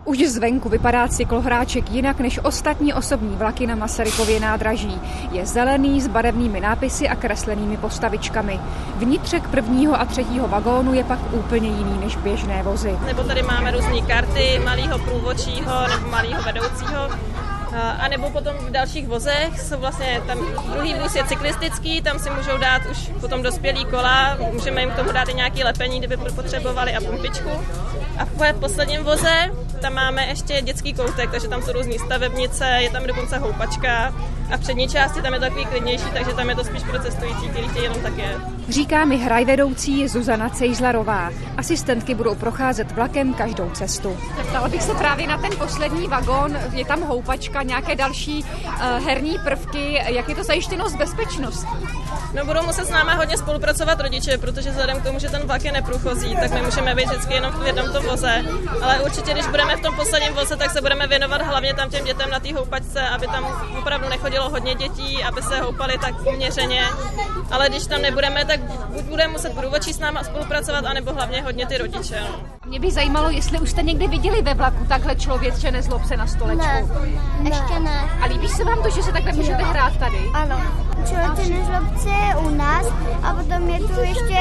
Už zvenku vypadá cyklohráček jinak než ostatní osobní vlaky na Masarykově nádraží. Je zelený s barevnými nápisy a kreslenými postavičkami. Vnitřek prvního a třetího vagónu je pak úplně jiný než běžné vozy. Nebo tady máme různé karty malého průvodčího nebo malého vedoucího. A nebo potom v dalších vozech jsou vlastně tam druhý vůz je cyklistický, tam si můžou dát už potom dospělý kola, můžeme jim k tomu dát i nějaké lepení, kdyby potřebovali a pumpičku. A v posledním voze tam máme ještě dětský koutek, takže tam jsou různé stavebnice, je tam dokonce houpačka a v přední části tam je takový klidnější, takže tam je to spíš pro cestující, který chtějí jenom tak jet. Říká mi hrajvedoucí Zuzana Cejzlarová. Asistentky budou procházet vlakem každou cestu. Ptala bych se právě na ten poslední vagón, je tam houpačka, nějaké další herní prvky, jak je to zajištěno s bezpečností? No, budou muset s náma hodně spolupracovat rodiče, protože vzhledem k tomu, že ten vlak je neprůchozí, tak my můžeme být vždycky jenom v jednom tom voze. Ale určitě, když budeme v tom posledním voze, tak se budeme věnovat hlavně tam těm dětem na té houpačce, aby tam opravdu nechodilo hodně dětí, aby se houpali tak uměřeně. Ale když tam nebudeme, tak buď budeme muset průvodčí s náma spolupracovat, anebo hlavně hodně ty rodiče. No. Mě by zajímalo, jestli už jste někdy viděli ve vlaku takhle člověče nezlob se na stolečku. Ne, ještě ne. A líbí se vám to, že se takhle můžete hrát tady? Ano. Člověče nezlobce je u nás a potom je tu ještě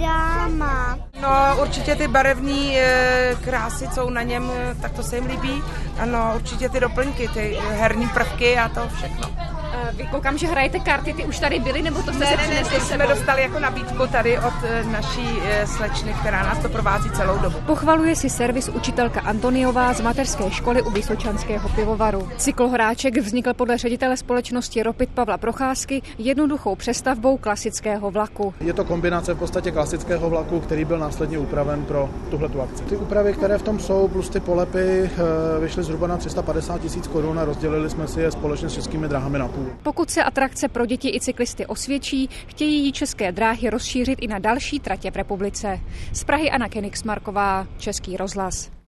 dáma. No, určitě ty barevné krásy, co jsou na něm, tak to se jim líbí. Ano, určitě ty doplňky, ty herní prvky a to všechno. Vy koukám, že hrajete karty, ty už tady byly, nebo to jste se přinesli Ne, jsme dostali jako nabídku tady od naší slečny, která nás to provází celou dobu. Pochvaluje si servis učitelka Antoniová z mateřské školy u Vysočanského pivovaru. Cyklohráček vznikl podle ředitele společnosti Ropit Pavla Procházky jednoduchou přestavbou klasického vlaku. Je to kombinace v podstatě klasického vlaku, který byl následně upraven pro tuhletu akci. Ty úpravy, které v tom jsou, plus ty polepy, vyšly zhruba na 350 000 korun a rozdělili jsme si je společně s Českými dráhami na půl. Pokud se atrakce pro děti i cyklisty osvědčí, chtějí ji České dráhy rozšířit i na další tratě v republice. Z Prahy Anna Kenigsmarková, Český rozhlas.